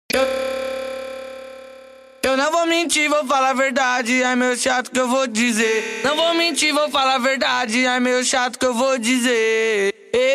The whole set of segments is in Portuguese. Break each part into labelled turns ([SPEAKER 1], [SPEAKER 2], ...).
[SPEAKER 1] Eu não vou mentir, vou falar a verdade. É meio chato que eu vou dizer. Não vou mentir, vou falar a verdade. É meio chato que eu vou dizer.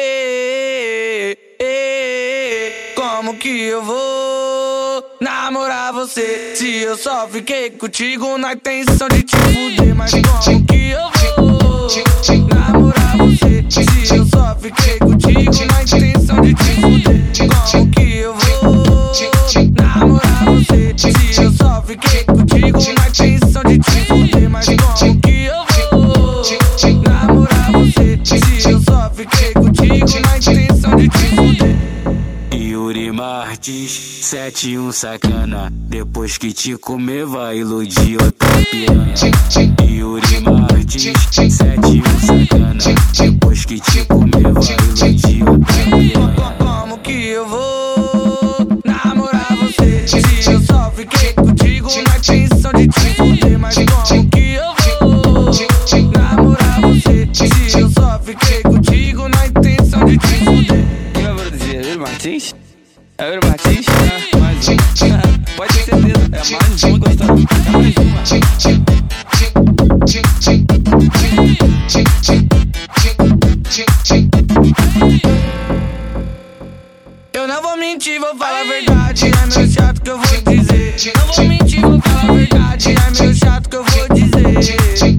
[SPEAKER 1] Como que eu vou namorar você se eu só fiquei contigo na intenção de te fuder? Mas como que eu vou namorar você se eu só fiquei contigo na intenção de te fuder? Como que eu vou namorar você se eu só fiquei contigo na intenção de te fuder? Mas como que eu vou namorar você se eu só fiquei contigo na intenção de te fuder?
[SPEAKER 2] Yuri Martins, 71 sacana. Depois que te comer vai iludir outra piranha. Yuri Martins, 71 sacana. Depois que te comer vai iludir outra piranha.
[SPEAKER 1] Como que eu vou namorar você se eu só fiquei contigo na intenção de te fuder? Mas como que eu vou namorar você se eu só fiquei contigo na intenção de te fuder?
[SPEAKER 3] Quem vai produzir? É o Yuri Martins? É o Yuri Martins? Mais uma. Pode ter certeza, é mais uma gostosa. É mais uma.
[SPEAKER 1] Eu não vou mentir, vou falar a verdade. É meio chato que eu vou dizer. Não vou mentir, vou falar a verdade. É meio chato que eu vou dizer.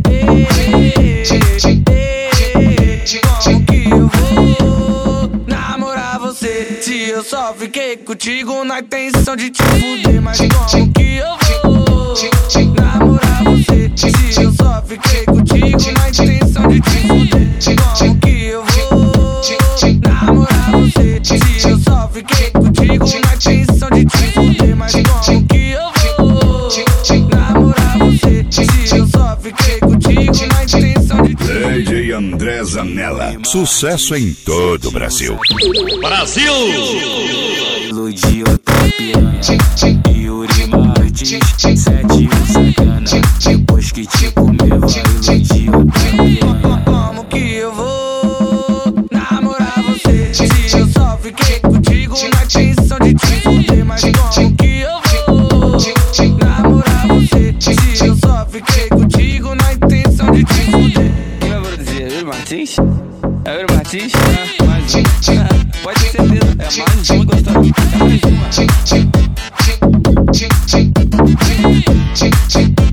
[SPEAKER 1] Como que eu vou namorar você se eu só fiquei contigo na intenção de te fuder? Mas como que eu vou namorar você se eu só fiquei contigo na intenção de te fuder? Como que eu vou namorar você se eu só fiquei contigo na intenção de te fuder? Mas como que eu vou namorar você se eu só fiquei contigo na intenção de te fuder?
[SPEAKER 4] DJ André Zanella, sucesso em todo o Brasil.
[SPEAKER 5] Brasil!
[SPEAKER 2] Iludir outra piranha. Yuri Martins, 71 sacana. Depois que te comer vai iludir outra piranha.
[SPEAKER 1] Como que eu vou namorar você se eu só fiquei contigo na intenção de te fuder? Mas como que eu vou namorar você se eu só fiquei contigo na intenção de te fuder?
[SPEAKER 3] Quem vai produzir? É o Yuri Martins? É o Yuri Martins? Mais uma. Pode ter certeza, é mais uma gostosa. É mais uma.